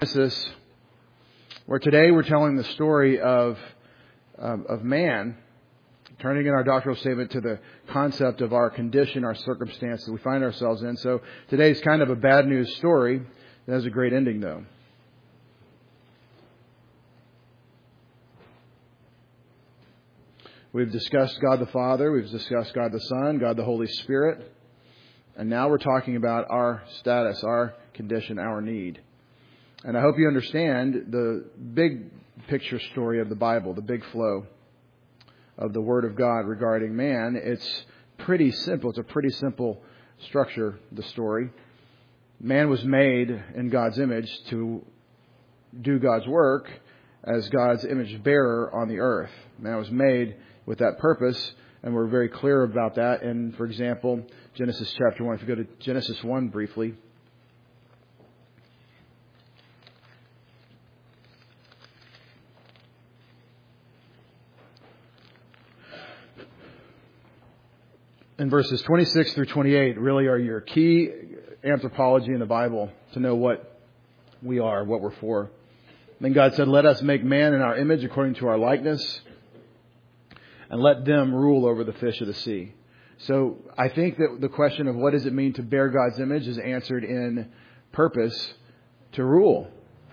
Genesis, where today we're telling the story of man, turning in our doctrinal statement to the concept of our condition, our circumstance that we find ourselves in. So today's kind of a bad news story. It has a great ending, though. We've discussed God the Father, we've discussed God the Son, God the Holy Spirit, and now we're talking about our status, our condition, our need. And I hope you understand the big picture story of the Bible, the big flow of the Word of God regarding man. It's pretty simple. It's a pretty simple structure, the story. Man was made in God's image to do God's work as God's image bearer on the earth. Man was made with that purpose, and we're very clear about that. And, for example, Genesis chapter 1, if you go to Genesis 1 briefly. And verses 26 through 28 really are your key anthropology in the Bible to know what we are, what we're for. Then God said, "Let us make man in our image according to our likeness, and let them rule over the fish of the sea." So I think that the question of what does it mean to bear God's image is answered in purpose to rule.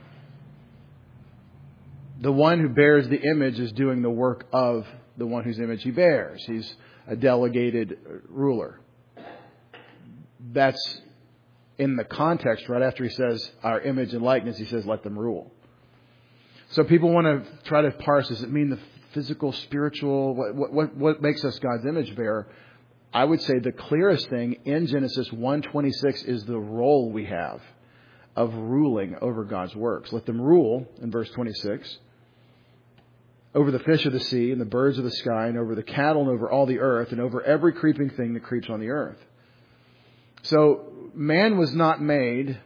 The one who bears the image is doing the work of the one whose image he bears. He's a delegated ruler. That's in the context right after he says our image and likeness, he says let them rule. So people want to try to parse, does it mean the physical, spiritual, what makes us God's image bearer? I would say the clearest thing in Genesis 1:26 is the role we have of ruling over God's works. Let them rule, in verse 26, over the fish of the sea and the birds of the sky and over the cattle and over all the earth and over every creeping thing that creeps on the earth. So man was not made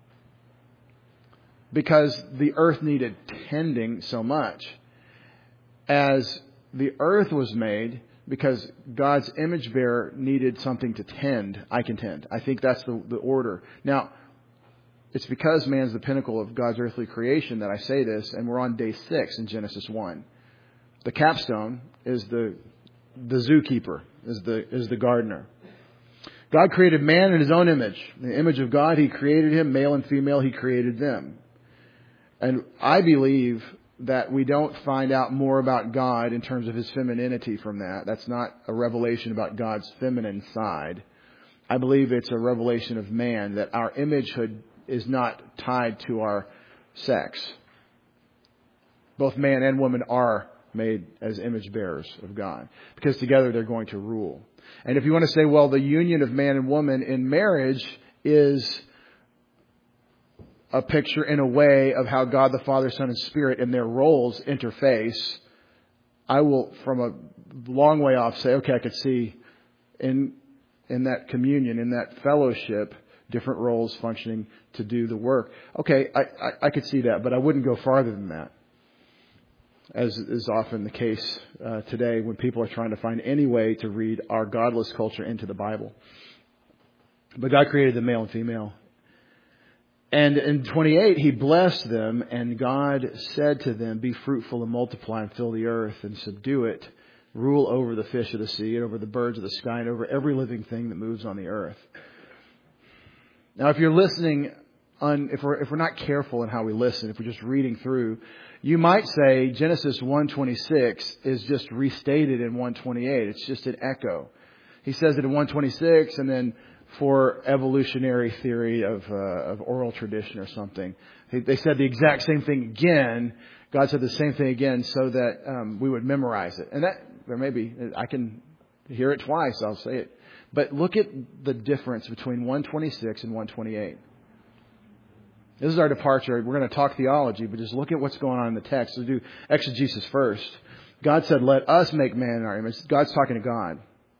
because the earth needed tending so much, as the earth was made because God's image bearer needed something to tend. I contend. I think that's the order. Now, it's because man's the pinnacle of God's earthly creation that I say this, and we're on day 6 in Genesis 1. The capstone is the zookeeper, is the gardener. God created man in His own image. In the image of God, He created him, male and female, He created them. And I believe that we don't find out more about God in terms of His femininity from that. That's not a revelation about God's feminine side. I believe it's a revelation of man, that our imagehood is not tied to our sex. Both man and woman are made as image bearers of God, because together they're going to rule. And if you want to say, well, the union of man and woman in marriage is a picture in a way of how God the Father, Son, and Spirit in their roles interface, I will, from a long way off, say, okay, I could see in that communion, in that fellowship, different roles functioning to do the work. Okay, I could see that, but I wouldn't go farther than that, as is often the case today when people are trying to find any way to read our godless culture into the Bible. But God created the male and female. And in 28, He blessed them, and God said to them, "Be fruitful and multiply and fill the earth and subdue it. Rule over the fish of the sea and over the birds of the sky and over every living thing that moves on the earth." Now, if you're listening, if we're not careful in how we listen, if we're just reading through, you might say Genesis 1:26 is just restated in 1:28. It's just an echo. He says it in 1:26, and then for evolutionary theory of oral tradition or something, they said the exact same thing again. God said the same thing again so that we would memorize it. And that there may be, I can hear it twice. I'll say it. But look at the difference between 1:26 and 1:28. This is our departure. We're going to talk theology, but just look at what's going on in the text. Let's do exegesis first. God said, "Let us make man in our image." God's talking to God.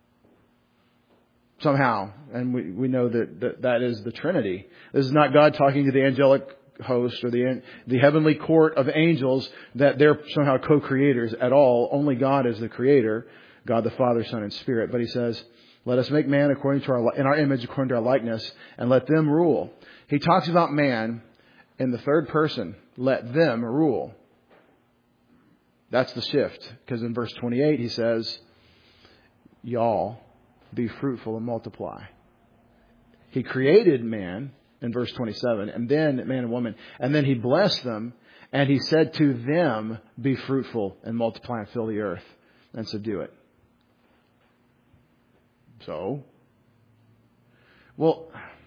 Somehow. And we know that is the Trinity. This is not God talking to the angelic host or the heavenly court of angels, that they're somehow co-creators at all. Only God is the creator. God the Father, Son, and Spirit. But He says, "Let us make man in our image, according to our likeness, and let them rule." He talks about man in the third person, let them rule. That's the shift. Because in verse 28, he says, y'all be fruitful and multiply. He created man in verse 27, and then man and woman, and then he blessed them, and he said to them, be fruitful and multiply and fill the earth and subdue it. So, well,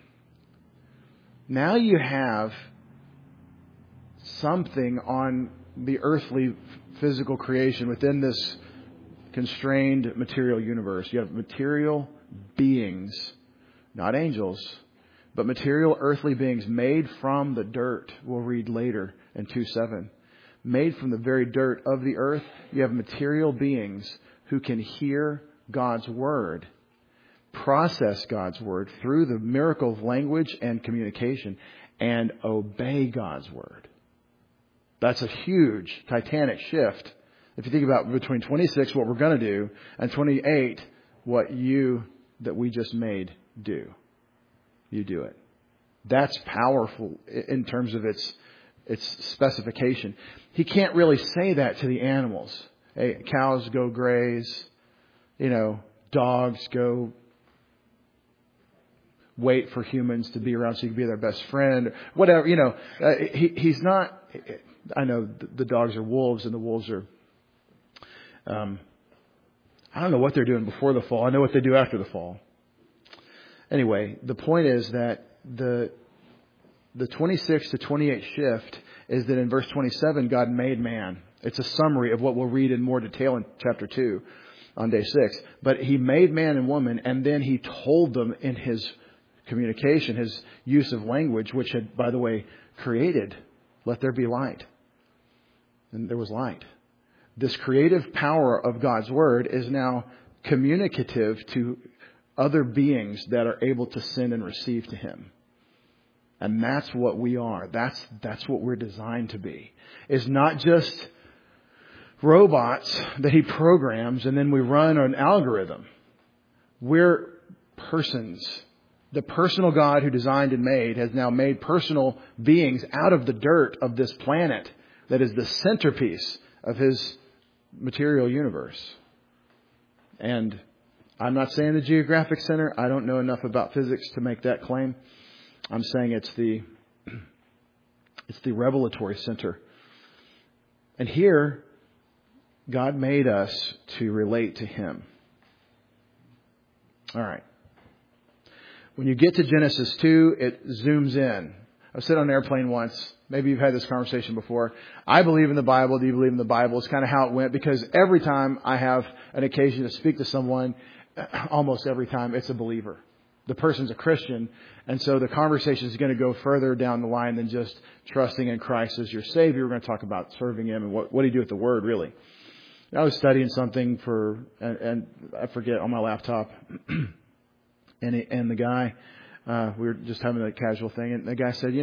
now you have something on the earthly physical creation within this constrained material universe. You have material beings, not angels, but material earthly beings made from the dirt. We'll read later in 2:7. Made from the very dirt of the earth, you have material beings who can hear God's word, process God's word through the miracle of language and communication, and obey God's word. That's a huge, titanic shift. If you think about between 26, what we're going to do, and 28, that we just made do. You do it. That's powerful in terms of its specification. He can't really say that to the animals. Hey, cows go graze. Dogs go wait for humans to be around so you can be their best friend. Whatever, he's not. I know the dogs are wolves and the wolves are. I don't know what they're doing before the fall. I know what they do after the fall. Anyway, the point is that the 26 to 28 shift is that in verse 27, God made man. It's a summary of what we'll read in more detail in chapter 2 on day 6. But he made man and woman, and then he told them in his communication, his use of language, which had, by the way, created, let there be light. And there was light. This creative power of God's word is now communicative to other beings that are able to send and receive to him. And that's what we are. That's what we're designed to be. It's not just robots that he programs and then we run an algorithm. We're persons. The personal God who designed and made has now made personal beings out of the dirt of this planet that is the centerpiece of his material universe. And I'm not saying the geographic center. I don't know enough about physics to make that claim. I'm saying it's the revelatory center. And here, God made us to relate to him. All right. When you get to Genesis 2, it zooms in. I was sitting on an airplane once. Maybe you've had this conversation before. I believe in the Bible. Do you believe in the Bible? It's kind of how it went, because every time I have an occasion to speak to someone, almost every time it's a believer. The person's a Christian. And so the conversation is going to go further down the line than just trusting in Christ as your Savior. We're going to talk about serving him and what do you do with the word, really. And I was studying something and I forget, on my laptop. And the guy, we were just having a casual thing. And the guy said,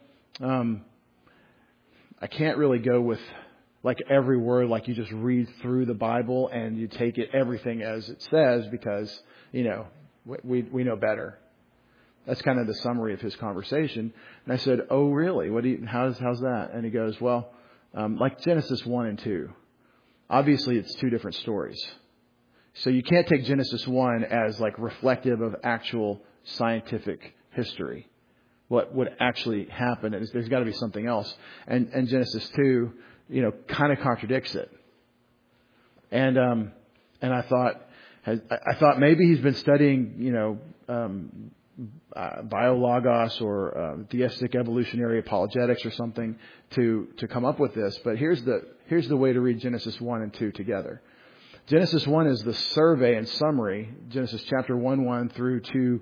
I can't really go with like every word, like you just read through the Bible and you take it everything as it says because, we know better. That's kind of the summary of his conversation. And I said, oh, really? How's that? And he goes, well, like Genesis 1 and 2. Obviously, it's two different stories. So you can't take Genesis 1 as like reflective of actual scientific history. What would actually happen is there's got to be something else. And Genesis 2, kind of contradicts it. And I thought maybe he's been studying, biologos or theistic evolutionary apologetics or something to come up with this. But here's the way to read Genesis 1 and 2 together. Genesis 1 is the survey and summary. Genesis chapter 1 through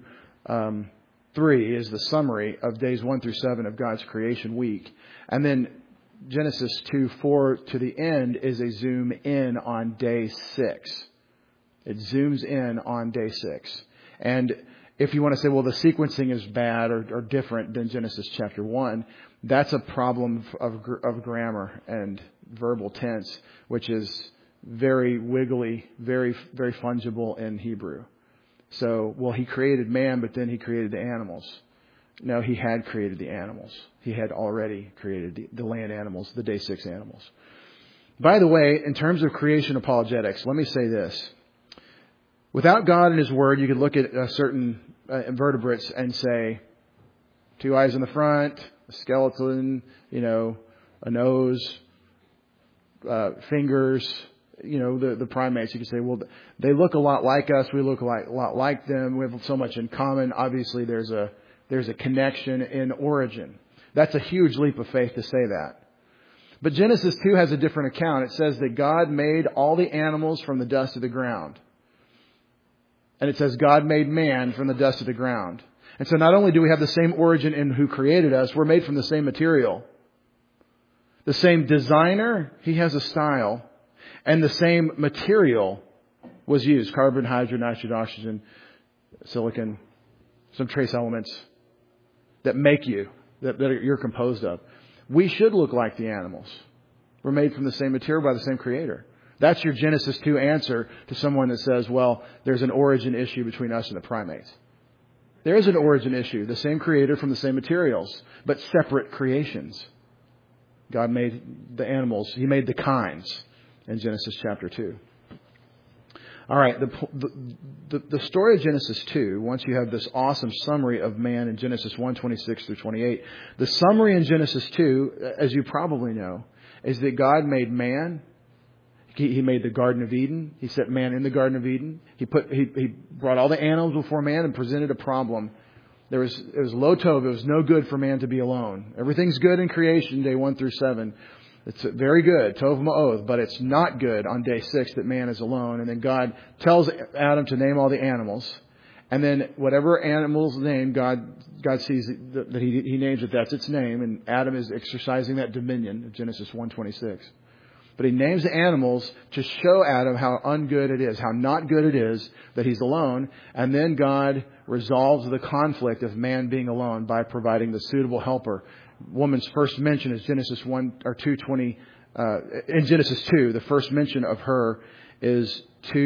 3 is the summary of days 1 through 7 of God's creation week. And then Genesis 2:4 to the end is a zoom in on day 6. It zooms in on day 6. And if you want to say, well, the sequencing is bad or different than Genesis chapter 1, that's a problem of grammar and verbal tense, which is very wiggly, very, very fungible in Hebrew. So, well, he created man, but then he created the animals. No, He had created the animals. He had already created the land animals, the day 6 animals. By the way, in terms of creation apologetics, let me say this. Without God and His Word, you could look at certain invertebrates and say, 2 eyes in the front, a skeleton, a nose, fingers, the primates. You could say, well, they look a lot like us. We look a lot like them. We have so much in common. Obviously, there's a connection in origin. That's a huge leap of faith to say that. But Genesis 2 has a different account. It says that God made all the animals from the dust of the ground. And it says God made man from the dust of the ground. And so not only do we have the same origin in who created us, we're made from the same material. The same designer, He has a style. And the same material was used. Carbon, hydrogen, nitrogen, oxygen, silicon, some trace elements that make you, that you're composed of. We should look like the animals. We're made from the same material by the same Creator. That's your Genesis 2 answer to someone that says, well, there's an origin issue between us and the primates. There is an origin issue. The same Creator from the same materials, but separate creations. God made the animals. He made the kinds in Genesis chapter 2. All right, the story of Genesis 2, once you have this awesome summary of man in Genesis 1:26 through 28, the summary in Genesis 2, as you probably know, is that God made man. He made the Garden of Eden. He set man in the Garden of Eden. He brought all the animals before man and presented a problem. It was lo tov. It was no good for man to be alone. Everything's good in creation, day 1 through 7. It's very good, tov ma'oth, but it's not good on day 6 that man is alone. And then God tells Adam to name all the animals. And then whatever animal's name, God sees that he names it, that's its name. And Adam is exercising that dominion, Genesis 1:26. But He names the animals to show Adam how ungood it is, how not good it is that he's alone. And then God resolves the conflict of man being alone by providing the suitable helper. Woman's first mention is Genesis 1 or 2:20. In Genesis 2, the first mention of her is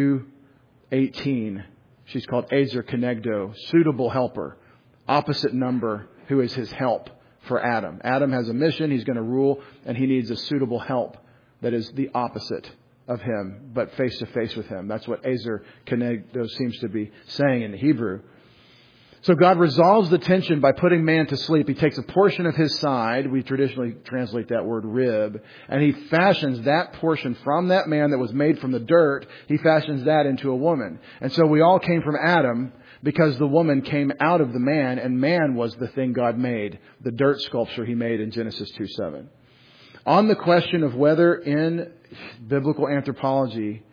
2:18. She's called Ezer Kenegdo, suitable helper, opposite number, who is his help for Adam. Adam has a mission. He's going to rule, and he needs a suitable help that is the opposite of him, but face to face with him. That's what Ezer Kenegdo seems to be saying in the Hebrew. So God resolves the tension by putting man to sleep. He takes a portion of his side. We traditionally translate that word rib. And He fashions that portion from that man that was made from the dirt. He fashions that into a woman. And so we all came from Adam because the woman came out of the man. And man was the thing God made. The dirt sculpture He made in Genesis 2:7. On the question of whether in biblical anthropology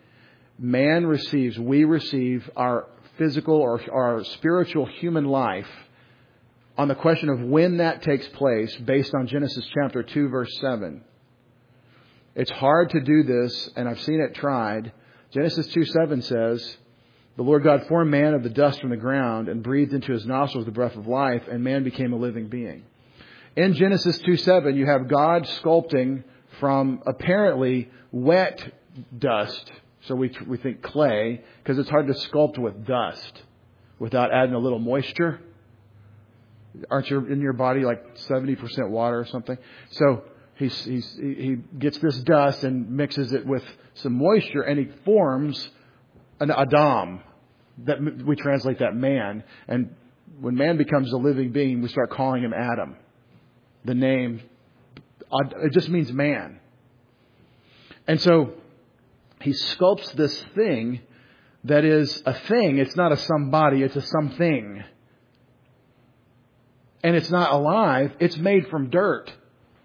we receive our physical or our spiritual human life, on the question of when that takes place based on Genesis chapter 2 verse 7. It's hard to do this, and I've seen it tried. Genesis 2:7 says, the Lord God formed man of the dust from the ground and breathed into his nostrils the breath of life, and man became a living being. In Genesis 2:7, you have God sculpting from apparently wet dust. So we think clay, because it's hard to sculpt with dust without adding a little moisture. Aren't you in your body like 70% water or something? So he gets this dust and mixes it with some moisture, and he forms an Adam. That we translate that man. And when man becomes a living being, we start calling him Adam. The name, it just means man. And so He sculpts this thing that is a thing. It's not a somebody. It's a something. And it's not alive. It's made from dirt.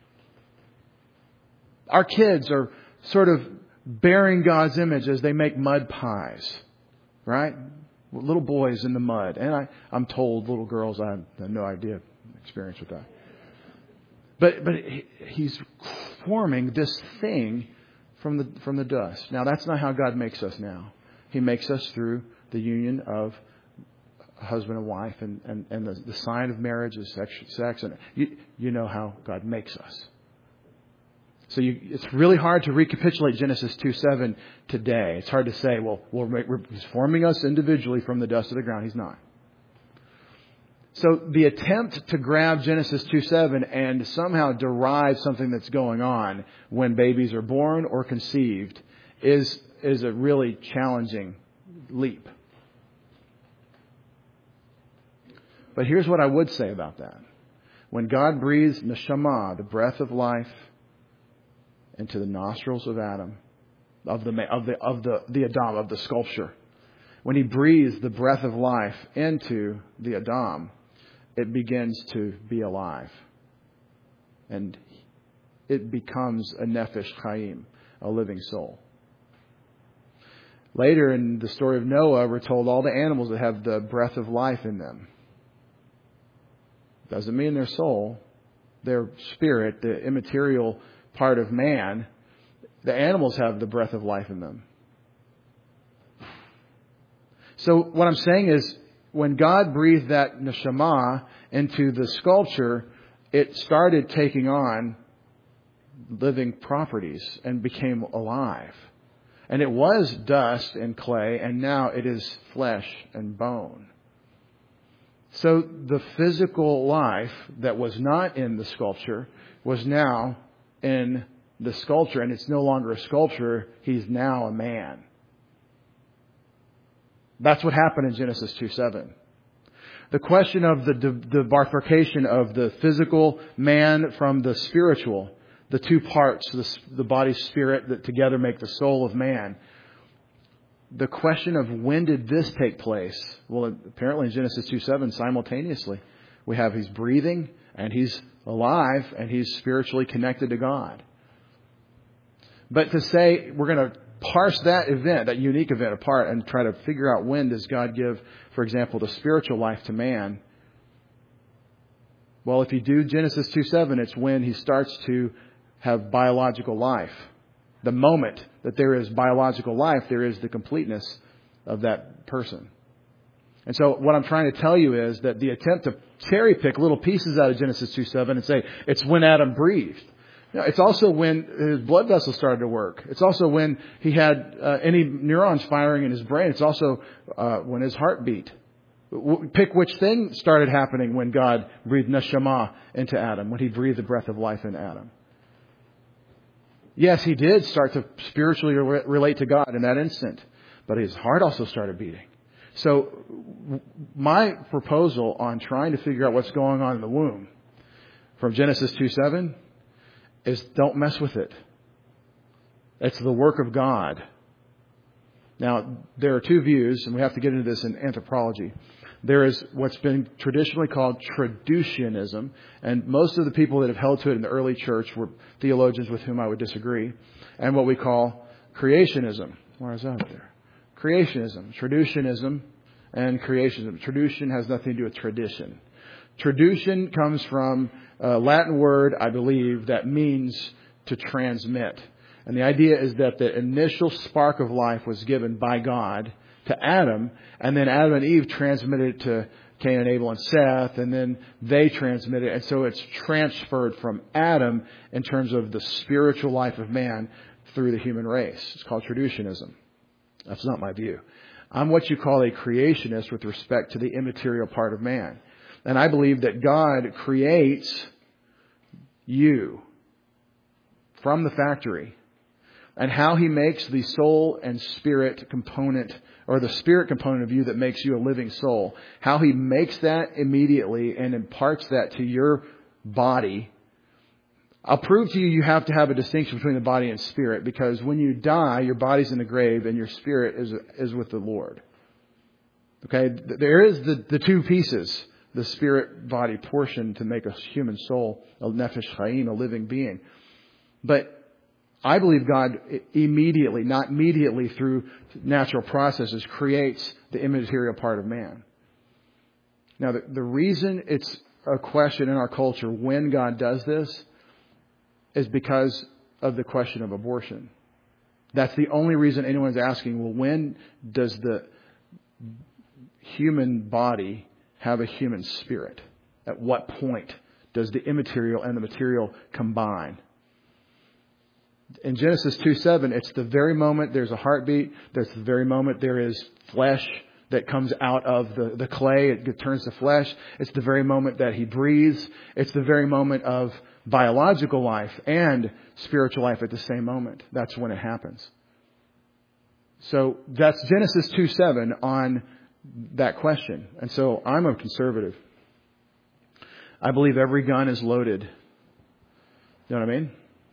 Our kids are sort of bearing God's image as they make mud pies. Right? Little boys in the mud. And I'm told little girls, I have no idea experience with that. But He's forming this thing from the dust. Now, that's not how God makes us now. He makes us through the union of husband and wife, and the sign of marriage is sex. And you know how God makes us. So it's really hard to recapitulate Genesis 2:7 today. It's hard to say, well, He's forming us individually from the dust of the ground. He's not. So the attempt to grab Genesis 2:7 and somehow derive something that's going on when babies are born or conceived is a really challenging leap. But here's what I would say about that. When God breathes neshama, the breath of life, into the nostrils of Adam, of the Adam, of the sculpture, when he breathes the breath of life into the Adam, it begins to be alive. And it becomes a nefesh chaim, a living soul. Later in the story of Noah, we're told all the animals that have the breath of life in them. Doesn't mean their soul, their spirit, the immaterial part of man. The animals have the breath of life in them. So what I'm saying is, when God breathed that neshama into the sculpture, it started taking on living properties and became alive. And it was dust and clay, and now it is flesh and bone. So the physical life that was not in the sculpture was now in the sculpture, and it's no longer a sculpture. He's now a man. That's what happened in Genesis 2:7. The question of the bifurcation of the physical man from the spiritual, the two parts, the body, spirit, that together make the soul of man. The question of when did this take place? Well, apparently in Genesis 2:7, simultaneously, we have he's breathing and he's alive and he's spiritually connected to God. But to say we're going to parse that event, that unique event apart and try to figure out when does God give, for example, the spiritual life to man. Well, if you do Genesis 2:7, it's when he starts to have biological life. The moment that there is biological life, there is the completeness of that person. And so what I'm trying to tell you is that the attempt to cherry pick little pieces out of Genesis 2:7 and say it's when Adam breathed. No, it's also when his blood vessels started to work. It's also when he had any neurons firing in his brain. It's also when his heart beat. Pick which thing started happening when God breathed neshama into Adam, when he breathed the breath of life into Adam. Yes, he did start to spiritually relate to God in that instant, but his heart also started beating. So my proposal on trying to figure out what's going on in the womb from Genesis 2:7 is don't mess with it. It's the work of God. Now, there are two views, and we have to get into this in anthropology. There is what's been traditionally called traducianism, and most of the people that have held to it in the early church were theologians with whom I would disagree, and what we call creationism. Where is that there? Creationism, traducianism, and creationism. Traducian has nothing to do with tradition. Traducian comes from a Latin word, I believe, that means to transmit. And the idea is that the initial spark of life was given by God to Adam, and then Adam and Eve transmitted it to Cain and Abel and Seth, and then they transmitted it. And so it's transferred from Adam in terms of the spiritual life of man through the human race. It's called traducianism. That's not my view. I'm what you call a creationist with respect to the immaterial part of man. And I believe that God creates you from the factory, and how he makes the soul and spirit component, or the spirit component of you that makes you a living soul, how he makes that immediately and imparts that to your body. I'll prove to you you have to have a distinction between the body and spirit, because when you die, your body's in the grave and your spirit is with the Lord. Okay, there is the two pieces, the spirit-body portion to make a human soul, a nefesh chaim, a living being. But I believe God immediately, not mediately through natural processes, creates the immaterial part of man. Now, the reason it's a question in our culture when God does this is because of the question of abortion. That's the only reason anyone's asking, well, when does the human body have a human spirit? At what point does the immaterial and the material combine? In Genesis 2:7, it's the very moment there's a heartbeat, that's the very moment there is flesh that comes out of the clay. It turns to flesh. It's the very moment that He breathes. It's the very moment of biological life and spiritual life at the same moment. That's when it happens. So that's Genesis 2:7 on that question. And so I'm a conservative. I believe every gun is loaded. You know what I mean?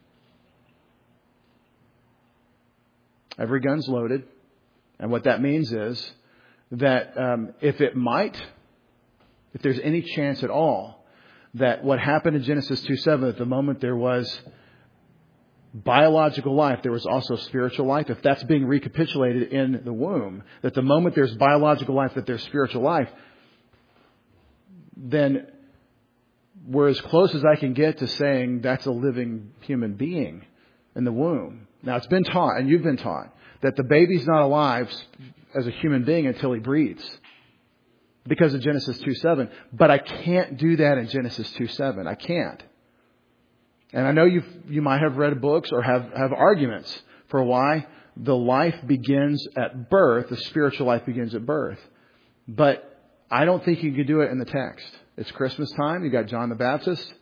Every gun's loaded. And what that means is that if there's any chance at all that what happened in Genesis 2:7, at the moment there was biological life, there was also spiritual life. If that's being recapitulated in the womb, that the moment there's biological life, that there's spiritual life, then we're as close as I can get to saying that's a living human being in the womb. Now, it's been taught, and you've been taught, that the baby's not alive as a human being until he breathes because of Genesis 2:7. But I can't do that in Genesis 2:7. I can't. And I know you might have read books or have arguments for why the life begins at birth, the spiritual life begins at birth. But I don't think you can do it in the text. It's Christmas time. You got John the Baptist.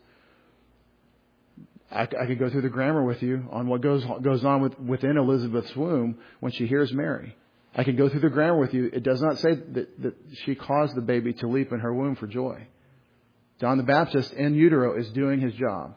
I could go through the grammar with you on what goes on within Elizabeth's womb when she hears Mary. I could go through the grammar with you. It does not say that she caused the baby to leap in her womb for joy. John the Baptist in utero is doing his job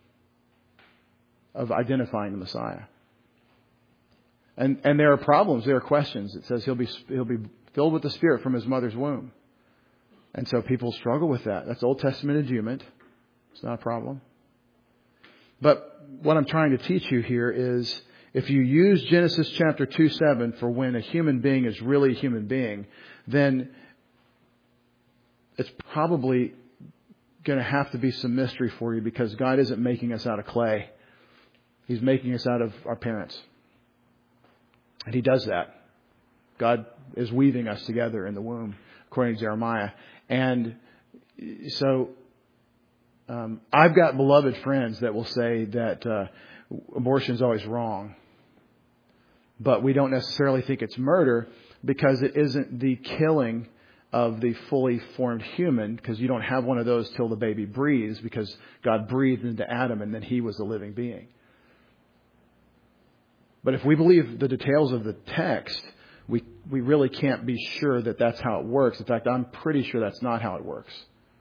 of identifying the Messiah. And there are problems. There are questions. It says he'll be filled with the Spirit from his mother's womb. And so people struggle with that. That's Old Testament adjuvant. It's not a problem. But what I'm trying to teach you here is if you use Genesis chapter 2:7 for when a human being is really a human being, then it's probably going to have to be some mystery for you because God isn't making us out of clay. He's making us out of our parents. And He does that. God is weaving us together in the womb, according to Jeremiah. And so I've got beloved friends that will say that abortion is always wrong. But we don't necessarily think it's murder because it isn't the killing of the fully formed human, because you don't have one of those till the baby breathes, because God breathed into Adam and then he was a living being. But if we believe the details of the text, we really can't be sure that that's how it works. In fact, I'm pretty sure that's not how it works.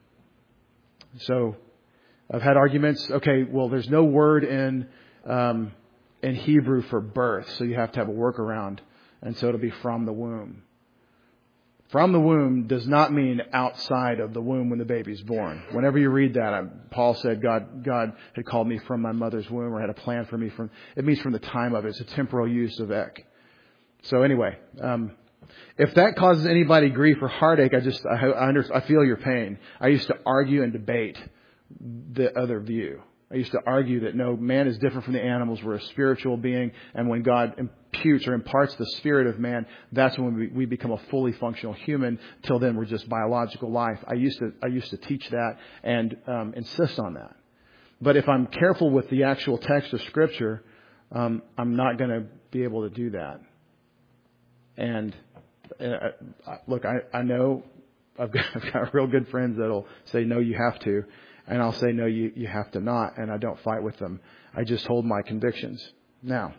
So I've had arguments. Okay, well, there's no word in Hebrew for birth, so you have to have a workaround, and so it'll be from the womb. From the womb does not mean outside of the womb when the baby's born. Whenever you read that, Paul said God had called me from my mother's womb, or had a plan for me from. It means from the time of it. It's a temporal use of ek. So anyway, if that causes anybody grief or heartache, I feel your pain. I used to argue and debate the other view. I used to argue that no, man is different from the animals. We're a spiritual being. And when God imputes or imparts the spirit of man, that's when we become a fully functional human. Till then, we're just biological life. I used to teach that and insist on that. But if I'm careful with the actual text of Scripture, I'm not going to be able to do that. And look, I know I've got real good friends that'll say, no, you have to. And I'll say, no, you have to not. And I don't fight with them. I just hold my convictions. Now,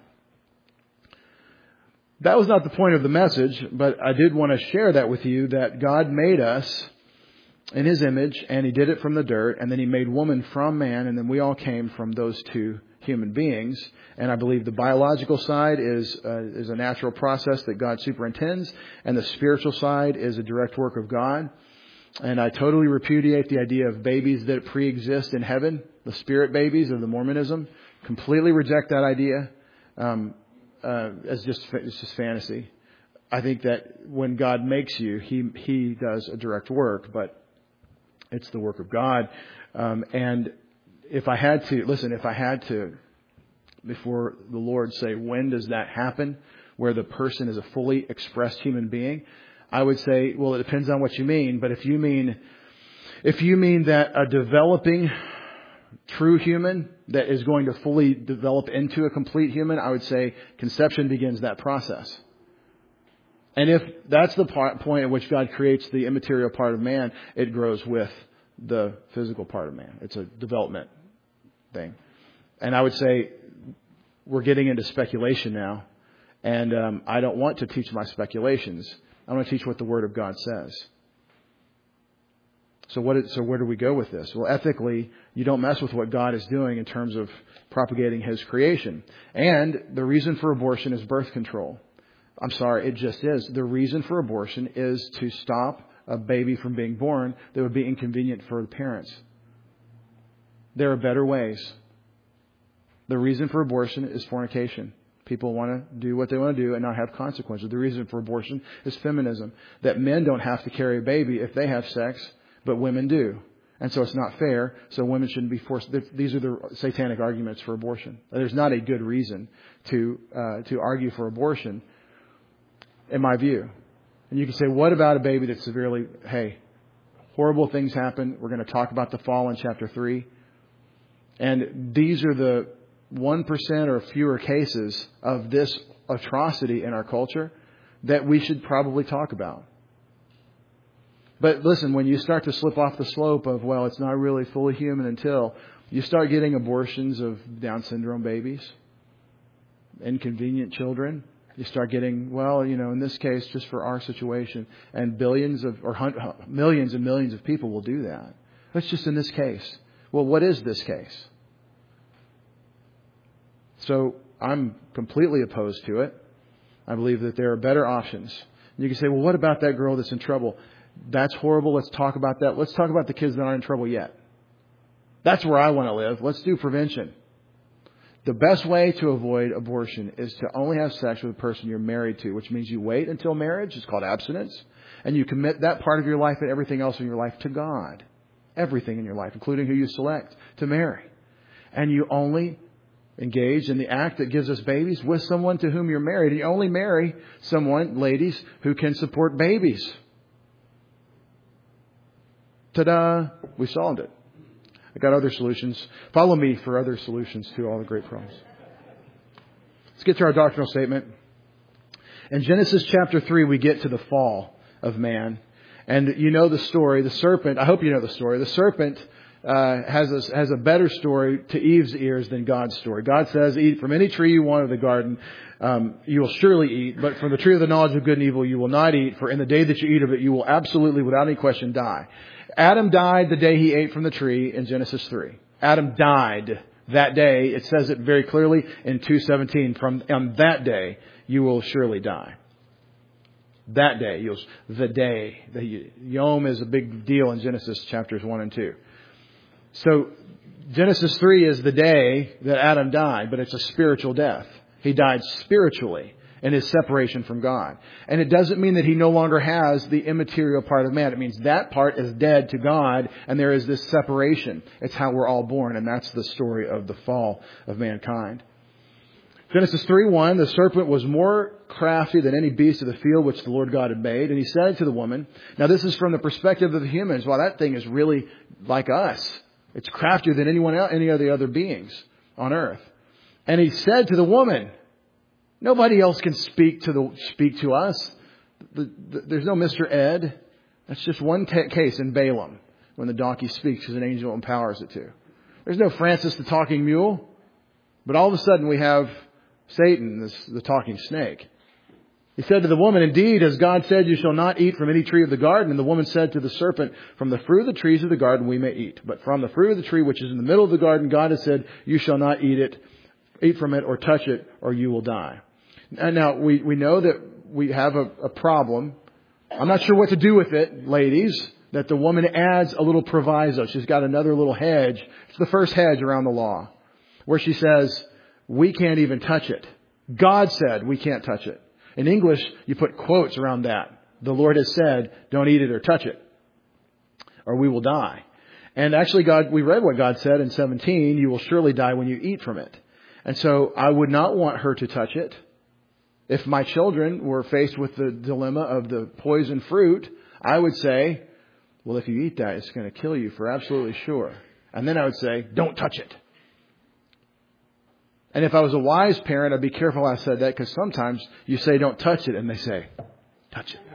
that was not the point of the message, but I did want to share that with you, that God made us in His image, and He did it from the dirt, and then He made woman from man, and then we all came from those two human beings. And I believe the biological side is a natural process that God superintends, and the spiritual side is a direct work of God. And I totally repudiate the idea of babies that pre-exist in heaven, the spirit babies of the Mormonism. Completely reject that idea. It's just fantasy. I think that when God makes you, He does a direct work, but it's the work of God. And if I had to, before the Lord, say, when does that happen, where the person is a fully expressed human being, I would say, well, it depends on what you mean. But if you mean that a developing true human that is going to fully develop into a complete human, I would say conception begins that process. And if that's the point at which God creates the immaterial part of man, it grows with the physical part of man. It's a development thing. And I would say we're getting into speculation now. And I don't want to teach my speculations. I want to teach what the Word of God says. So where do we go with this? Well, ethically, you don't mess with what God is doing in terms of propagating His creation. And the reason for abortion is birth control. I'm sorry, it just is. The reason for abortion is to stop a baby from being born that would be inconvenient for the parents. There are better ways. The reason for abortion is fornication. People want to do what they want to do and not have consequences. The reason for abortion is feminism. That men don't have to carry a baby if they have sex, but women do. And so it's not fair, so women shouldn't be forced. These are the satanic arguments for abortion. There's not a good reason to argue for abortion, in my view. And you can say, what about a baby that's severely, horrible things happen. We're going to talk about the fall in chapter 3. And these are the 1% or fewer cases of this atrocity in our culture that we should probably talk about. But listen, when you start to slip off the slope of, it's not really fully human until you start getting abortions of Down syndrome babies, inconvenient children, you start getting, in this case, just for our situation, and millions and millions of people will do that. That's just in this case. Well, what is this case? So I'm completely opposed to it. I believe that there are better options. And you can say, well, what about that girl that's in trouble? That's horrible. Let's talk about that. Let's talk about the kids that aren't in trouble yet. That's where I want to live. Let's do prevention. The best way to avoid abortion is to only have sex with a person you're married to, which means you wait until marriage. It's called abstinence. And you commit that part of your life and everything else in your life to God. Everything in your life, including who you select to marry. And you only engage in the act that gives us babies with someone to whom you're married. And you only marry someone, ladies, who can support babies. Ta-da! We solved it. I got other solutions. Follow me for other solutions to all the great problems. Let's get to our doctrinal statement. In Genesis chapter 3, we get to the fall of man. And you know the story. The serpent, I hope you know the story. The serpent has a better story to Eve's ears than God's story. God says, eat from any tree you want of the garden. You will surely eat. But from the tree of the knowledge of good and evil you will not eat. For in the day that you eat of it, you will absolutely, without any question, die. Adam died the day he ate from the tree in Genesis 3. Adam died that day. It says it very clearly in 2:17. On that day, you will surely die. That day. The day. The Yom is a big deal in Genesis chapters 1 and 2. So Genesis 3 is the day that Adam died, but it's a spiritual death. He died spiritually in his separation from God. And it doesn't mean that he no longer has the immaterial part of man. It means that part is dead to God, and there is this separation. It's how we're all born, and that's the story of the fall of mankind. Genesis 3:1, the serpent was more crafty than any beast of the field which the Lord God had made. And he said to the woman, now this is from the perspective of the humans. Well, that thing is really like us. It's craftier than any of the other beings on earth. And he said to the woman, nobody else can speak to us. There's no Mr. Ed. That's just one case in Balaam when the donkey speaks because an angel empowers it to. There's no Francis the talking mule. But all of a sudden we have Satan, the talking snake. He said to the woman, indeed, as God said, you shall not eat from any tree of the garden. And the woman said to the serpent, from the fruit of the trees of the garden we may eat. But from the fruit of the tree which is in the middle of the garden, God has said, you shall not eat from it or touch it, or you will die. And now we know that we have a problem. I'm not sure what to do with it, ladies, that the woman adds a little proviso. She's got another little hedge. It's the first hedge around the law, where she says, we can't even touch it. God said we can't touch it. In English, you put quotes around that. The Lord has said, don't eat it or touch it, or we will die. And actually, we read what God said in 17, you will surely die when you eat from it. And so I would not want her to touch it. If my children were faced with the dilemma of the poison fruit, I would say, well, if you eat that, it's going to kill you for absolutely sure. And then I would say, don't touch it. And if I was a wise parent, I'd be careful how I said that, because sometimes you say, don't touch it, and they say, Touch it.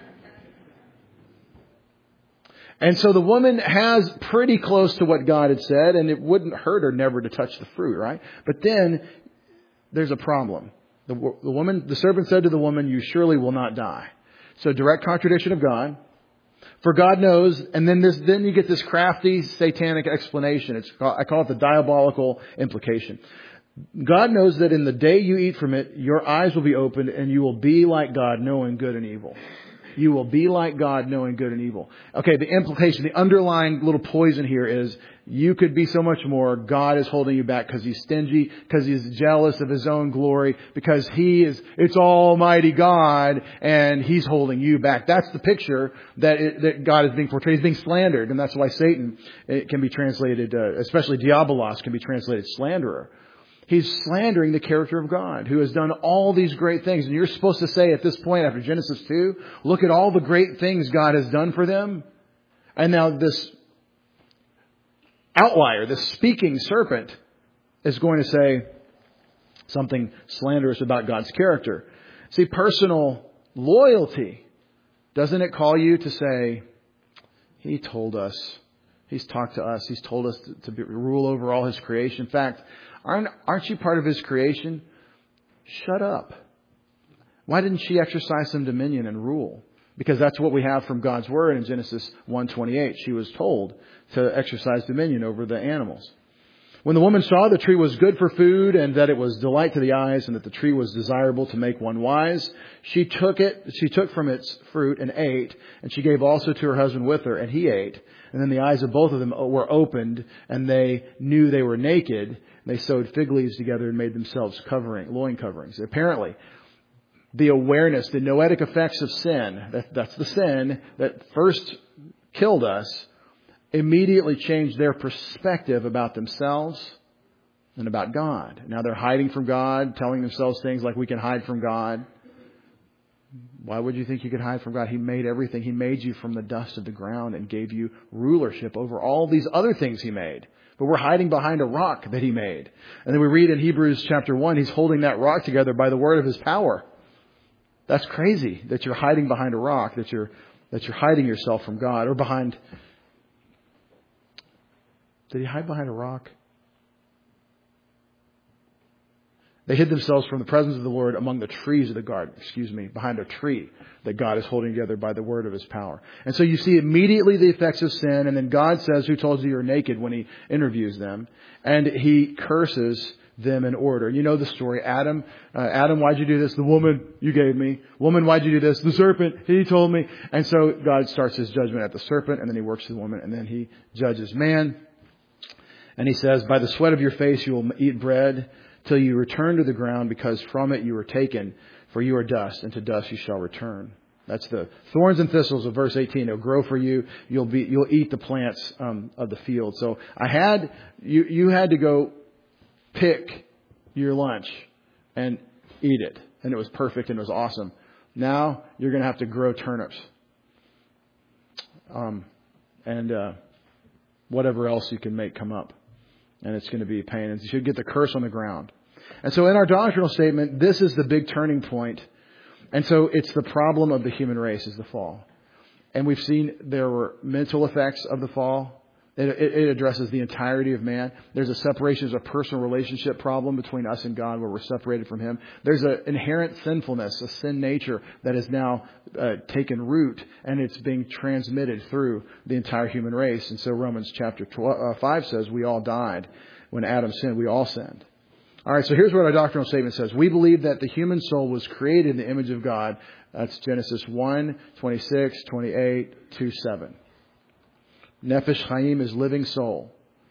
And so the woman has pretty close to what God had said, and it wouldn't hurt her never to touch the fruit, right? But then there's a problem. The serpent said to the woman, "You surely will not die." So direct contradiction of God. For God knows, and then you get this crafty satanic explanation. I call it the diabolical implication. God knows that in the day you eat from it, your eyes will be opened and you will be like God, knowing good and evil. You will be like God, knowing good and evil. Okay, the implication, the underlying little poison here is you could be so much more. God is holding you back because He's stingy, because He's jealous of His own glory, because it's Almighty God and He's holding you back. That's the picture that God is being portrayed. He's being slandered, and that's why Satan, it can be translated, especially diabolos, can be translated slanderer. He's slandering the character of God, who has done all these great things. And you're supposed to say at this point, after Genesis 2, look at all the great things God has done for them. And now this outlier, this speaking serpent, is going to say something slanderous about God's character. See, personal loyalty, doesn't it call you to say, He told us, He's talked to us, He's told us to rule over all His creation. In fact, aren't you part of His creation? Shut up. Why didn't she exercise some dominion and rule? Because that's what we have from God's Word in Genesis 1:28. She was told to exercise dominion over the animals. When the woman saw the tree was good for food and that it was delight to the eyes and that the tree was desirable to make one wise, she took from its fruit and ate, and she gave also to her husband with her, and he ate. And then the eyes of both of them were opened, and they knew they were naked. And they sewed fig leaves together and made themselves loin coverings. Apparently, the awareness, the noetic effects of sin, that's the sin that first killed us, immediately changed their perspective about themselves and about God. Now they're hiding from God, telling themselves things like we can hide from God. Why would you think you could hide from God? He made everything. He made you from the dust of the ground and gave you rulership over all these other things He made. But we're hiding behind a rock that He made. And then we read in Hebrews chapter 1, He's holding that rock together by the word of His power. That's crazy that you're hiding behind a rock, that you're hiding yourself from God, or behind... Did He hide behind a rock? They hid themselves from the presence of the Lord among the trees of the garden. Behind a tree that God is holding together by the word of His power. And so you see immediately the effects of sin. And then God says, "Who told you you're naked?" when He interviews them. And He curses them in order. You know the story. Adam, why'd you do this? The woman you gave me. Woman, why'd you do this? The serpent, he told me. And so God starts His judgment at the serpent, and then He works the woman, and then He judges man. And He says, "By the sweat of your face you will eat bread till you return to the ground, because from it you were taken, for you are dust, and to dust you shall return." That's the thorns and thistles of verse 18. It'll grow for you. You'll eat the plants of the field. So you had to go pick your lunch and eat it, and it was perfect and it was awesome. Now you're going to have to grow turnips, and whatever else you can make come up. And it's going to be a pain. And you should get the curse on the ground. And so in our doctrinal statement, this is the big turning point. And so it's the problem of the human race is the fall. And we've seen there were mental effects of the fall. It addresses the entirety of man. There's a separation, there's a personal relationship problem between us and God where we're separated from Him. There's an inherent sinfulness, a sin nature that has now taken root, and it's being transmitted through the entire human race. And so Romans chapter 5 says we all died when Adam sinned. We all sinned. All right, so here's what our doctrinal statement says. We believe that the human soul was created in the image of God. That's Genesis 1, 26, 28, 2:7. Nefesh Chaim is living soul.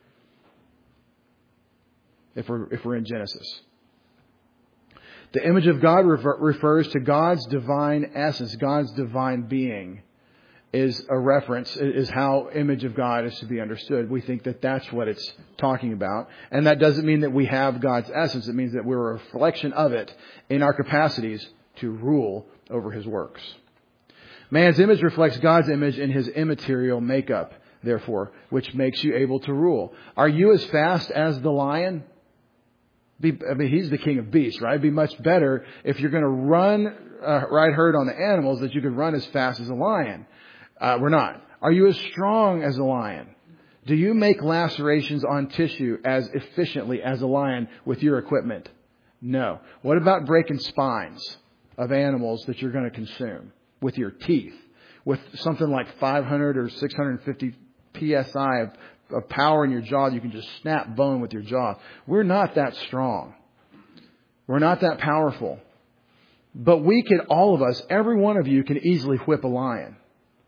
If we're in Genesis. The image of God refers to God's divine essence, God's divine being is a reference, is how image of God is to be understood. We think that that's what it's talking about. And that doesn't mean that we have God's essence. It means that we're a reflection of it in our capacities to rule over His works. Man's image reflects God's image in His immaterial makeup, therefore, which makes you able to rule. Are you as fast as the lion? He's the king of beasts, right? It'd be much better if you're going to ride herd on the animals that you could run as fast as a lion. We're not. Are you as strong as a lion? Do you make lacerations on tissue as efficiently as a lion with your equipment? No. What about breaking spines of animals that you're going to consume with your teeth? With something like 500 or 650 PSI of power in your jaw, you can just snap bone with your jaw. We're not that strong. We're not that powerful. But we can, all of us, every one of you can easily whip a lion.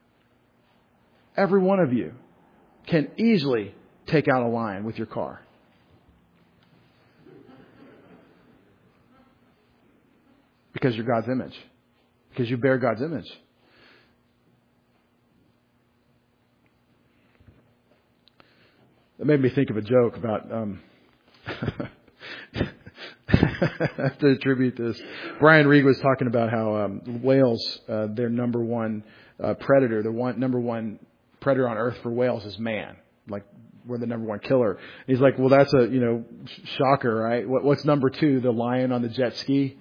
Every one of you can easily take out a lion with your car. Because you're God's image. Because you bear God's image. It made me think of a joke about, I have to attribute this. Brian Reed was talking about how whales, their number one predator, number one predator on earth for whales is man. Like, we're the number one killer. He's like, well, that's a, shocker, right? What's number two? The lion on the jet ski?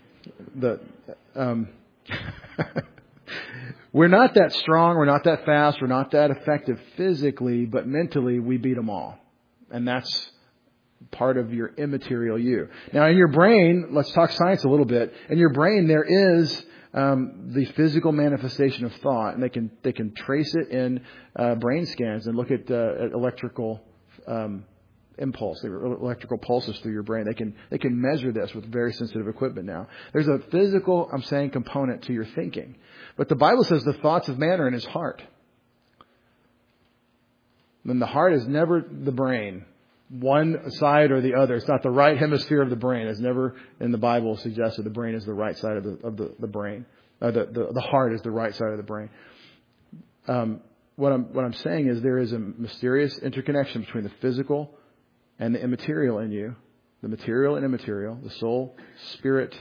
We're not that strong, we're not that fast, we're not that effective physically, but mentally we beat them all. And that's part of your immaterial you. Now in your brain, let's talk science a little bit. In your brain there is the physical manifestation of thought, and they can trace it in brain scans and look at electrical impulse, electrical pulses through your brain. They can measure this with very sensitive equipment now. There's a physical, component to your thinking. But the Bible says the thoughts of man are in his heart. And the heart is never the brain, one side or the other. It's not the right hemisphere of the brain. It's never in the Bible suggested the brain is the right side of the brain. The heart is the right side of the brain. What I'm saying is there is a mysterious interconnection between the physical and the immaterial in you, the material and immaterial, the soul, spirit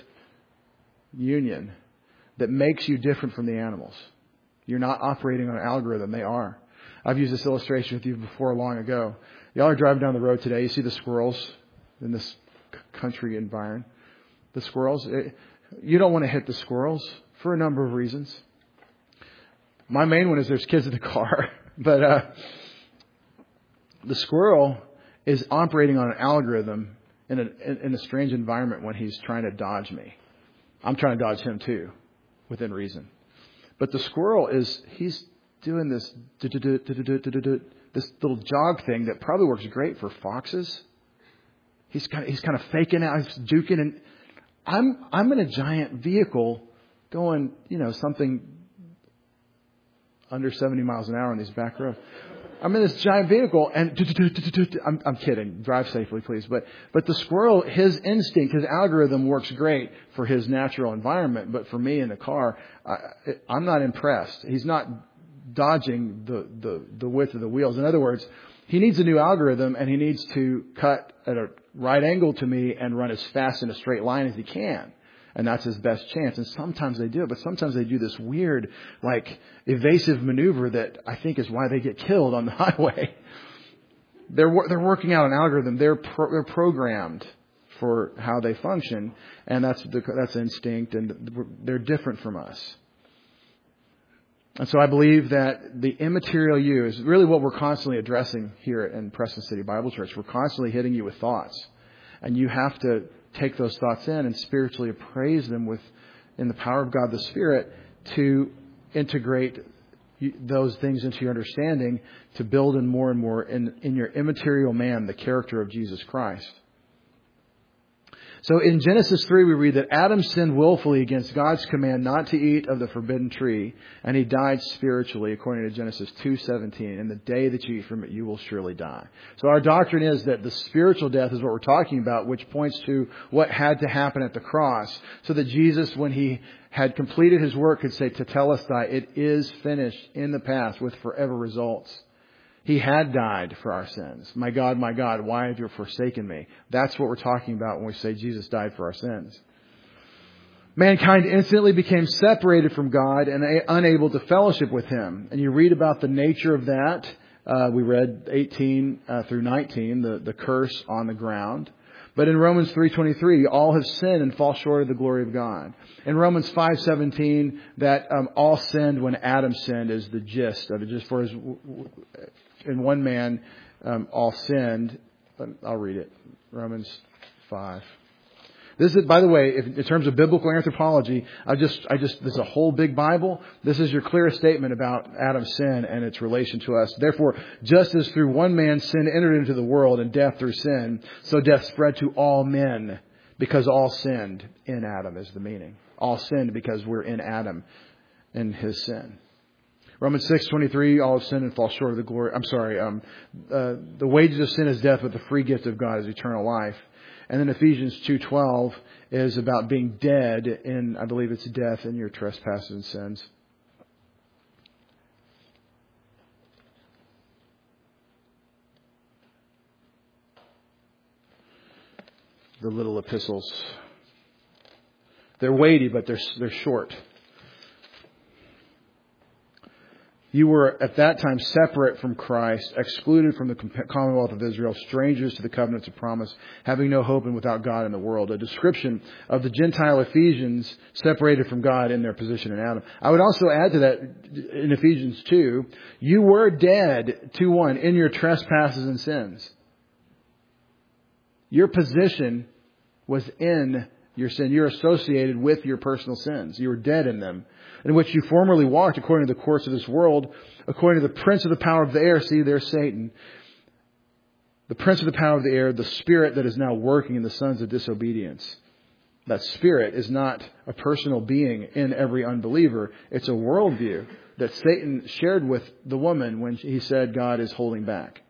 union that makes you different from the animals. You're not operating on an algorithm. They are. I've used this illustration with you before long ago. Y'all are driving down the road today. You see the squirrels in this country environment. The squirrels. You don't want to hit the squirrels for a number of reasons. My main one is there's kids in the car. But the squirrel is operating on an algorithm in a strange environment when he's trying to dodge me. I'm trying to dodge him too, within reason. But the squirrel he's doing this little jog thing that probably works great for foxes. He's kind of faking out, he's duking, and I'm in a giant vehicle going, something under 70 miles an hour on these back roads. I'm in this giant vehicle and I'm kidding. Drive safely, please. But the squirrel, his instinct, his algorithm works great for his natural environment. But for me in the car, I'm not impressed. He's not dodging the width of the wheels. In other words, he needs a new algorithm and he needs to cut at a right angle to me and run as fast in a straight line as he can. And that's his best chance. And sometimes they do it, but sometimes they do this weird, evasive maneuver that I think is why they get killed on the highway. They're working out an algorithm. They're programmed for how they function, and that's instinct, and they're different from us. And so I believe that the immaterial you is really what we're constantly addressing here in Preston City Bible Church. We're constantly hitting you with thoughts, and you have to take those thoughts in and spiritually appraise them in the power of God the Spirit to integrate those things into your understanding to build in more and more in your immaterial man the character of Jesus Christ. So in Genesis 3 we read that Adam sinned willfully against God's command not to eat of the forbidden tree, and he died spiritually according to Genesis 2:17. And the day that you eat from it, you will surely die. So our doctrine is that the spiritual death is what we're talking about, which points to what had to happen at the cross, so that Jesus, when he had completed his work, could say, "Tetelestai, it is finished," in the past with forever results. He had died for our sins. My God, why have you forsaken me? That's what we're talking about when we say Jesus died for our sins. Mankind instantly became separated from God and unable to fellowship with Him. And you read about the nature of that. We read 18 through 19, the curse on the ground. But in Romans 3:23, all have sinned and fall short of the glory of God. In Romans 5:17, that all sinned when Adam sinned is the gist of it. Just for as in one man all sinned. I'll read it. Romans 5. This is, by the way, in terms of biblical anthropology, this is a whole big Bible. This is your clearest statement about Adam's sin and its relation to us. Therefore, just as through one man sin entered into the world and death through sin, so death spread to all men because all sinned in Adam is the meaning. All sinned because we're in Adam in his sin. Romans 6:23, all have sinned and fall short of the glory. The wages of sin is death, but the free gift of God is eternal life. And then Ephesians 2:12 is about being dead in, I believe it's death in your trespasses and sins. The little epistles. They're weighty, but they're short. You were at that time separate from Christ, excluded from the commonwealth of Israel, strangers to the covenants of promise, having no hope and without God in the world. A description of the Gentile Ephesians separated from God in their position in Adam. I would also add to that in Ephesians 2, you were dead, 2:1, in your trespasses and sins. Your position was in your sin. You're associated with your personal sins. You were dead in them, in which you formerly walked according to the course of this world, according to the prince of the power of the air. See, there's Satan. The prince of the power of the air, the spirit that is now working in the sons of disobedience. That spirit is not a personal being in every unbeliever. It's a worldview that Satan shared with the woman when he said God is holding back.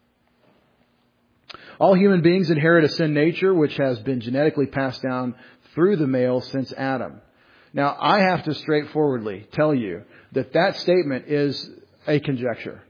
All human beings inherit a sin nature which has been genetically passed down through the male since Adam. Now, I have to straightforwardly tell you that statement is a conjecture.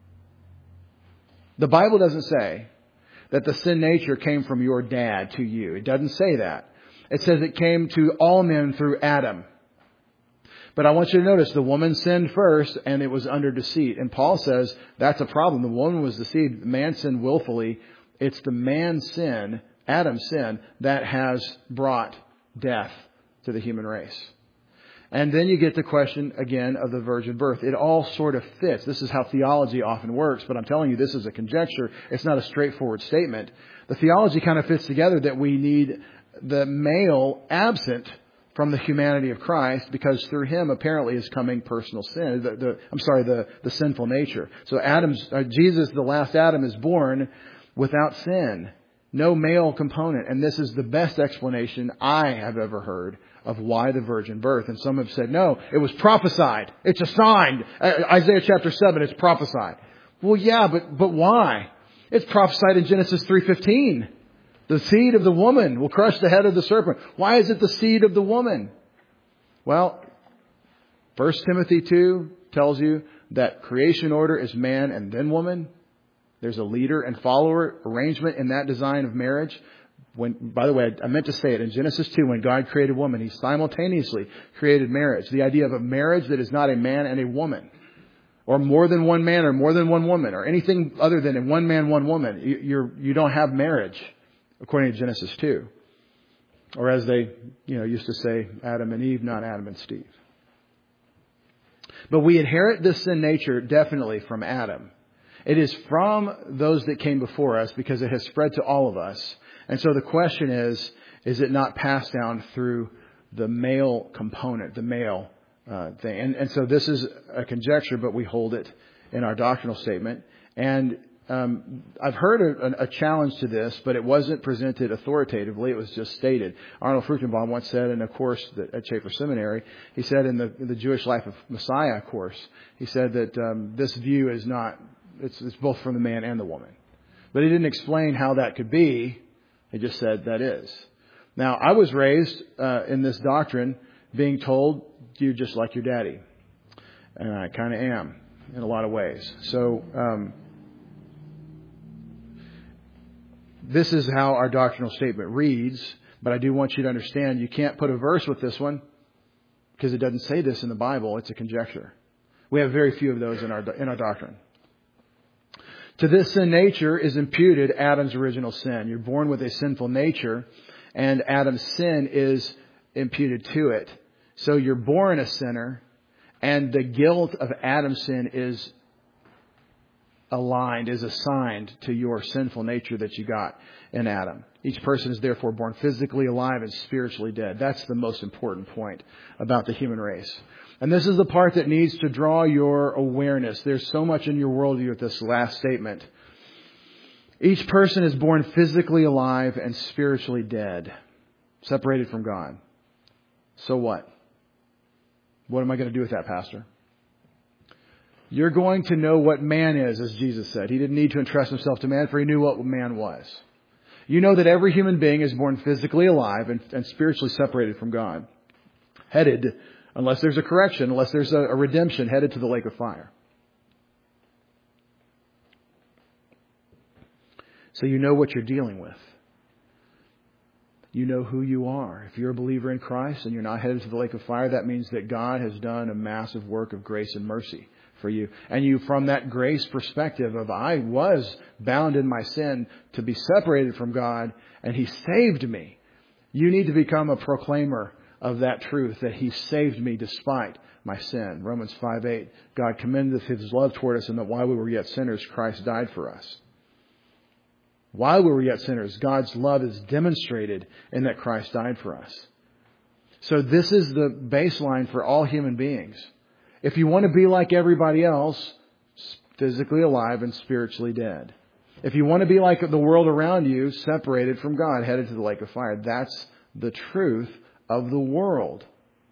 The Bible doesn't say that the sin nature came from your dad to you. It doesn't say that. It says it came to all men through Adam. But I want you to notice the woman sinned first and it was under deceit. And Paul says that's a problem. The woman was deceived. The man sinned willfully. It's the man's sin, Adam's sin, that has brought death to the human race. And then you get the question again of the virgin birth. It all sort of fits. This is how theology often works, but I'm telling you this is a conjecture. It's not a straightforward statement. The theology kind of fits together that we need the male absent from the humanity of Christ because through him apparently is coming personal sin. The sinful nature. So Jesus, the last Adam, is born without sin. No male component. And this is the best explanation I have ever heard of why the virgin birth. And some have said, no, it was prophesied. It's a sign. Isaiah chapter 7, it's prophesied. Well, yeah, but why? It's prophesied in Genesis 3:15. The seed of the woman will crush the head of the serpent. Why is it the seed of the woman? Well, 1 Timothy 2 tells you that creation order is man and then woman. There's a leader and follower arrangement in that design of marriage. By the way, I meant to say it in Genesis 2, when God created woman, he simultaneously created marriage. The idea of a marriage that is not a man and a woman, or more than one man or more than one woman, or anything other than a one man, one woman. You don't have marriage, according to Genesis 2. Or as they used to say, Adam and Eve, not Adam and Steve. But we inherit this sin nature definitely from Adam. It is from those that came before us because it has spread to all of us. And so the question is it not passed down through the male component, the male thing? And so this is a conjecture, but we hold it in our doctrinal statement. And I've heard a challenge to this, but it wasn't presented authoritatively. It was just stated. Arnold Fruchtenbaum once said in a course at Schaeffer Seminary, he said in the Jewish Life of Messiah course, he said that this view is not... It's both from the man and the woman. But he didn't explain how that could be. He just said that is. Now, I was raised in this doctrine being told, you're just like your daddy. And I kind of am in a lot of ways. So this is how our doctrinal statement reads. But I do want you to understand you can't put a verse with this one because it doesn't say this in the Bible. It's a conjecture. We have very few of those in our doctrine. To this sin nature is imputed Adam's original sin. You're born with a sinful nature, and Adam's sin is imputed to it. So you're born a sinner, and the guilt of Adam's sin is assigned to your sinful nature that you got in Adam. Each person is therefore born physically alive and spiritually dead. That's the most important point about the human race. And this is the part that needs to draw your awareness. There's so much in your worldview with this last statement. Each person is born physically alive and spiritually dead, separated from God. So what? What am I going to do with that, Pastor? You're going to know what man is, as Jesus said. He didn't need to entrust himself to man, for he knew what man was. You know that every human being is born physically alive and spiritually separated from God. Headed, unless there's a correction, unless there's a redemption, headed to the lake of fire. So you know what you're dealing with. You know who you are. If you're a believer in Christ and you're not headed to the lake of fire, that means that God has done a massive work of grace and mercy for you. And you, from that grace perspective of I was bound in my sin to be separated from God, and He saved me. You need to become a proclaimer of that truth, that He saved me despite my sin. Romans 5:8, God commendeth His love toward us, and that while we were yet sinners, Christ died for us. While we were yet sinners, God's love is demonstrated in that Christ died for us. So this is the baseline for all human beings. If you want to be like everybody else, physically alive and spiritually dead. If you want to be like the world around you, separated from God, headed to the lake of fire. That's the truth of the world.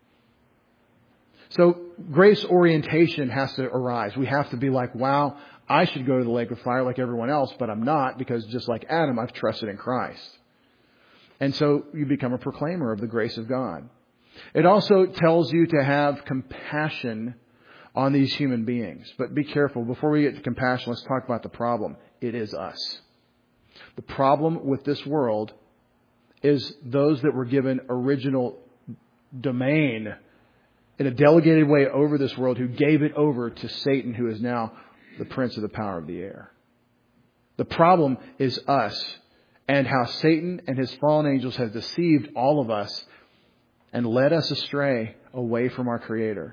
So grace orientation has to arise. We have to be like, wow, I should go to the lake of fire like everyone else, but I'm not, because just like Adam, I've trusted in Christ. And so you become a proclaimer of the grace of God. It also tells you to have compassion on these human beings. But be careful. Before we get to compassion, let's talk about the problem. It is us. The problem with this world is those that were given original domain in a delegated way over this world, who gave it over to Satan, who is now the prince of the power of the air. The problem is us, and how Satan and his fallen angels have deceived all of us and led us astray away from our Creator.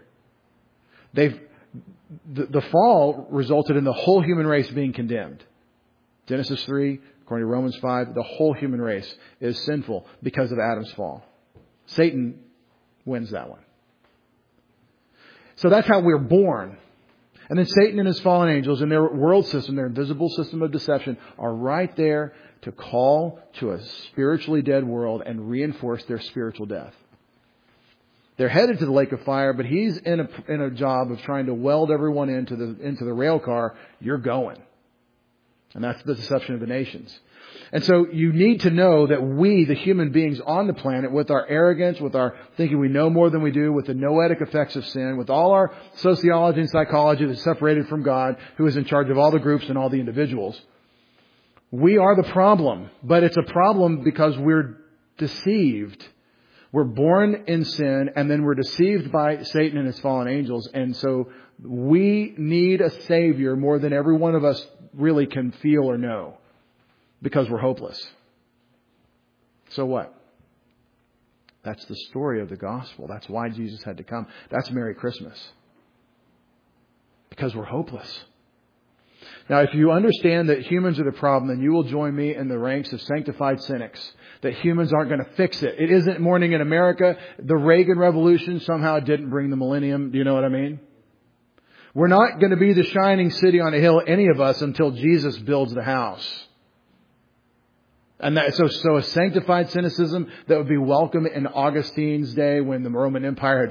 The fall resulted in the whole human race being condemned. Genesis 3, according to Romans 5, the whole human race is sinful because of Adam's fall. Satan wins that one. So that's how we're born. And then Satan and his fallen angels in their world system, their invisible system of deception, are right there to call to a spiritually dead world and reinforce their spiritual death. They're headed to the lake of fire, but he's in a job of trying to weld everyone into the rail car. You're going. And that's the deception of the nations. And so you need to know that we, the human beings on the planet, with our arrogance, with our thinking we know more than we do, with the noetic effects of sin, with all our sociology and psychology that's separated from God, who is in charge of all the groups and all the individuals, we are the problem. But it's a problem because we're deceived. We're born in sin, and then we're deceived by Satan and his fallen angels. And so we need a Savior more than every one of us really can feel or know, because we're hopeless. So what? That's the story of the gospel. That's why Jesus had to come. That's Merry Christmas. Because we're hopeless. Now, if you understand that humans are the problem, then you will join me in the ranks of sanctified cynics. That humans aren't going to fix it. It isn't morning in America. The Reagan Revolution somehow didn't bring the millennium. Do you know what I mean? We're not going to be the shining city on a hill, any of us, until Jesus builds the house. And so a sanctified cynicism that would be welcome in Augustine's day, when the Roman Empire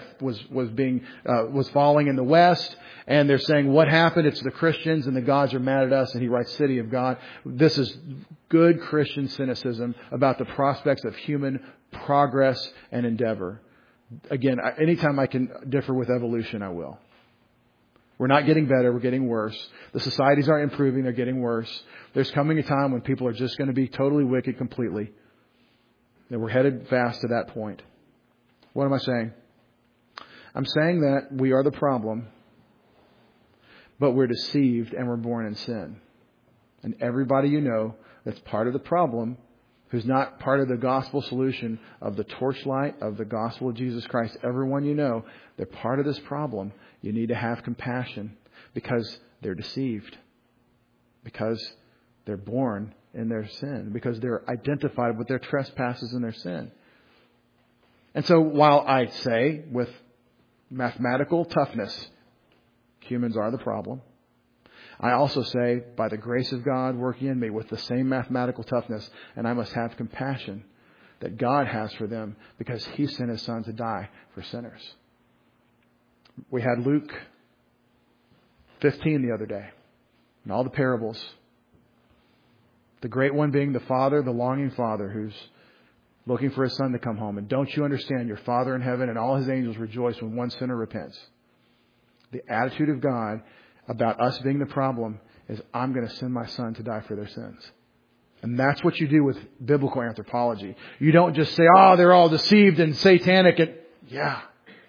was falling in the West, and they're saying, what happened? It's the Christians, and the gods are mad at us. And he writes City of God. This is good Christian cynicism about the prospects of human progress and endeavor. Again, anytime I can differ with evolution, I will. We're not getting better. We're getting worse. The societies aren't improving. They're getting worse. There's coming a time when people are just going to be totally wicked completely. And we're headed fast to that point. What am I saying? I'm saying that we are the problem, but we're deceived and we're born in sin. And everybody you know that's part of the problem, who's not part of the gospel solution of the torchlight of the gospel of Jesus Christ, everyone you know, they're part of this problem. You need to have compassion because they're deceived, because they're born in their sin, because they're identified with their trespasses and their sin. And so while I say with mathematical toughness, humans are the problem, I also say, by the grace of God working in me with the same mathematical toughness, and I must have compassion that God has for them because He sent His Son to die for sinners. We had Luke 15 the other day, and all the parables. The great one being the father, the longing father who's looking for his son to come home. And don't you understand, your Father in heaven and all His angels rejoice when one sinner repents. The attitude of God about us being the problem is, I'm going to send my Son to die for their sins. And that's what you do with biblical anthropology. You don't just say, oh, they're all deceived and satanic. And yeah,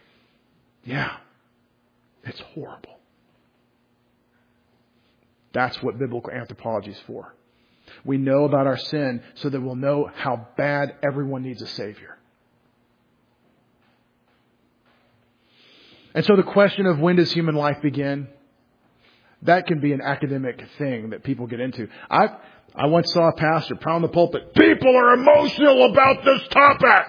it's horrible. That's what biblical anthropology is for. We know about our sin so that we'll know how bad everyone needs a Savior. And so the question of when does human life begin? That can be an academic thing that people get into. I once saw a pastor pound the pulpit. People are emotional about this topic.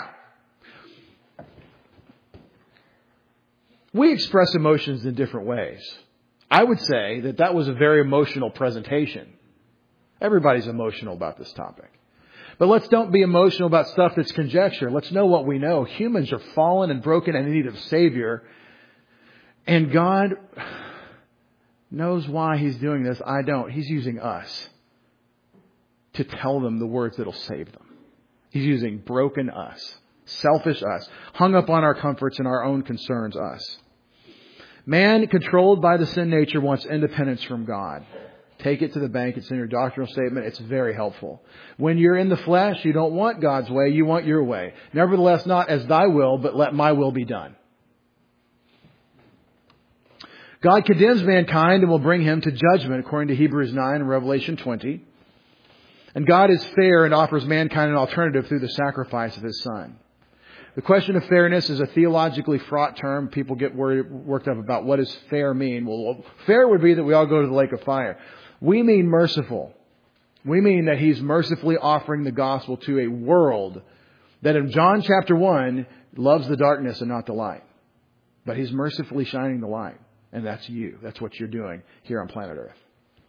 We express emotions in different ways. I would say that was a very emotional presentation. Everybody's emotional about this topic. But let's don't be emotional about stuff that's conjecture. Let's know what we know. Humans are fallen and broken and in need of a Savior. And God knows why He's doing this. I don't. He's using us to tell them the words that'll save them. He's using broken us, selfish us, hung up on our comforts and our own concerns us. Man controlled by the sin nature wants independence from God. Take it to the bank. It's in your doctrinal statement. It's very helpful. When you're in the flesh, you don't want God's way. You want your way. Nevertheless, not as thy will, but let my will be done. God condemns mankind and will bring him to judgment, according to Hebrews 9 and Revelation 20. And God is fair and offers mankind an alternative through the sacrifice of His Son. The question of fairness is a theologically fraught term. People get worked up about what does fair mean. Well, fair would be that we all go to the lake of fire. We mean merciful. We mean that He's mercifully offering the gospel to a world that in John chapter 1 loves the darkness and not the light. But He's mercifully shining the light. And that's you. That's what you're doing here on planet Earth.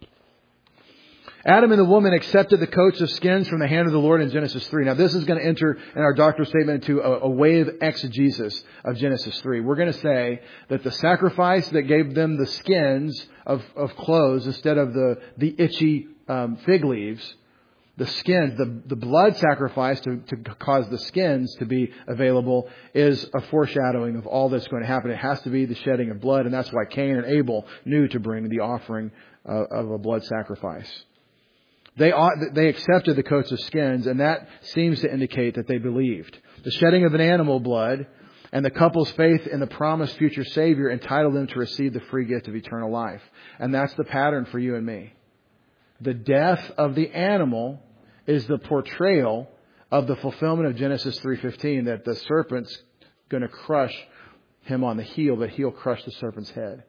Adam and the woman accepted the coats of skins from the hand of the Lord in Genesis 3. Now, this is going to enter in our doctrinal statement into a way of exegesis of Genesis 3. We're going to say that the sacrifice that gave them the skins of clothes instead of the itchy fig leaves, the skins, the blood sacrifice to cause the skins to be available is a foreshadowing of all that's going to happen. It has to be the shedding of blood, and that's why Cain and Abel knew to bring the offering of a blood sacrifice. They accepted the coats of skins, and that seems to indicate that they believed. The shedding of an animal blood and the couple's faith in the promised future Savior entitled them to receive the free gift of eternal life. And that's the pattern for you and me. The death of the animal is the portrayal of the fulfillment of Genesis 3:15, that the serpent's going to crush him on the heel, but he'll crush the serpent's head.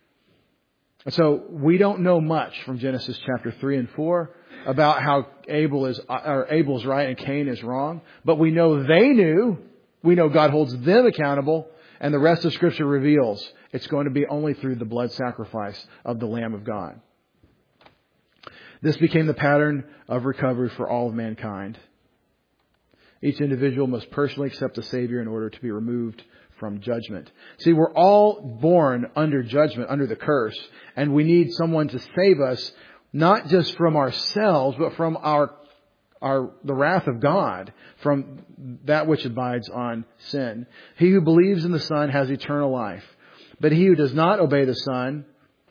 So we don't know much from Genesis chapter 3 and 4 about how Abel's right and Cain is wrong. But we know they knew. We know God holds them accountable. And the rest of Scripture reveals it's going to be only through the blood sacrifice of the Lamb of God. This became the pattern of recovery for all of mankind. Each individual must personally accept the Savior in order to be removed from judgment. See, we're all born under judgment, under the curse, and we need someone to save us, not just from ourselves, but from the wrath of God, from that which abides on sin. He who believes in the Son has eternal life, but he who does not obey the Son,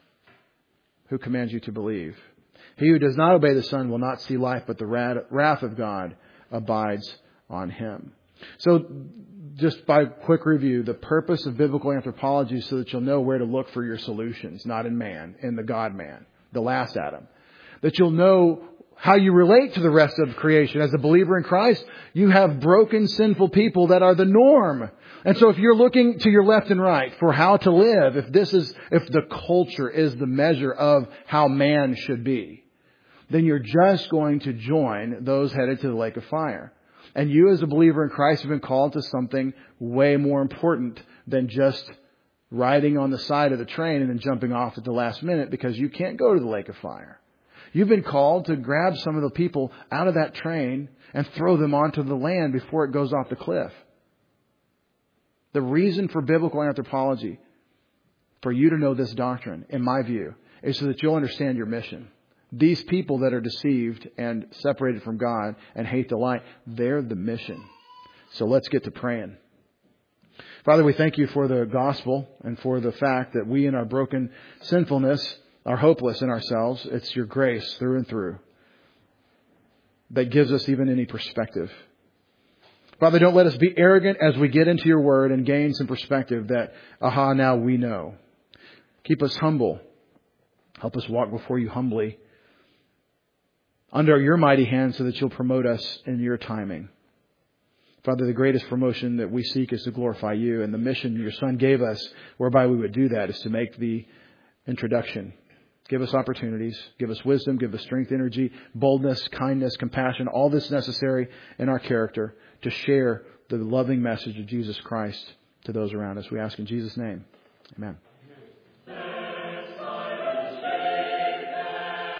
who commands you to believe, he who does not obey the Son will not see life, but the wrath of God abides on him. So, just by quick review, the purpose of biblical anthropology is so that you'll know where to look for your solutions, not in man, in the God-man, the last Adam. that you'll know how you relate to the rest of creation. As a believer in Christ, you have broken, sinful people that are the norm. And so if you're looking to your left and right for how to live, if the culture is the measure of how man should be, then you're just going to join those headed to the lake of fire. And you as a believer in Christ have been called to something way more important than just riding on the side of the train and then jumping off at the last minute because you can't go to the lake of fire. You've been called to grab some of the people out of that train and throw them onto the land before it goes off the cliff. The reason for biblical anthropology, for you to know this doctrine, in my view, is so that you'll understand your mission. These people that are deceived and separated from God and hate the light, they're the mission. So let's get to praying. Father, we thank you for the gospel and for the fact that we in our broken sinfulness are hopeless in ourselves. It's your grace through and through that gives us even any perspective. Father, don't let us be arrogant as we get into your word and gain some perspective that, now we know. Keep us humble. Help us walk before you humbly under your mighty hand so that you'll promote us in your timing. Father, the greatest promotion that we seek is to glorify you, and the mission your Son gave us whereby we would do that is to make the introduction. Give us opportunities, give us wisdom, give us strength, energy, boldness, kindness, compassion, all this necessary in our character to share the loving message of Jesus Christ to those around us. We ask in Jesus' name. Amen.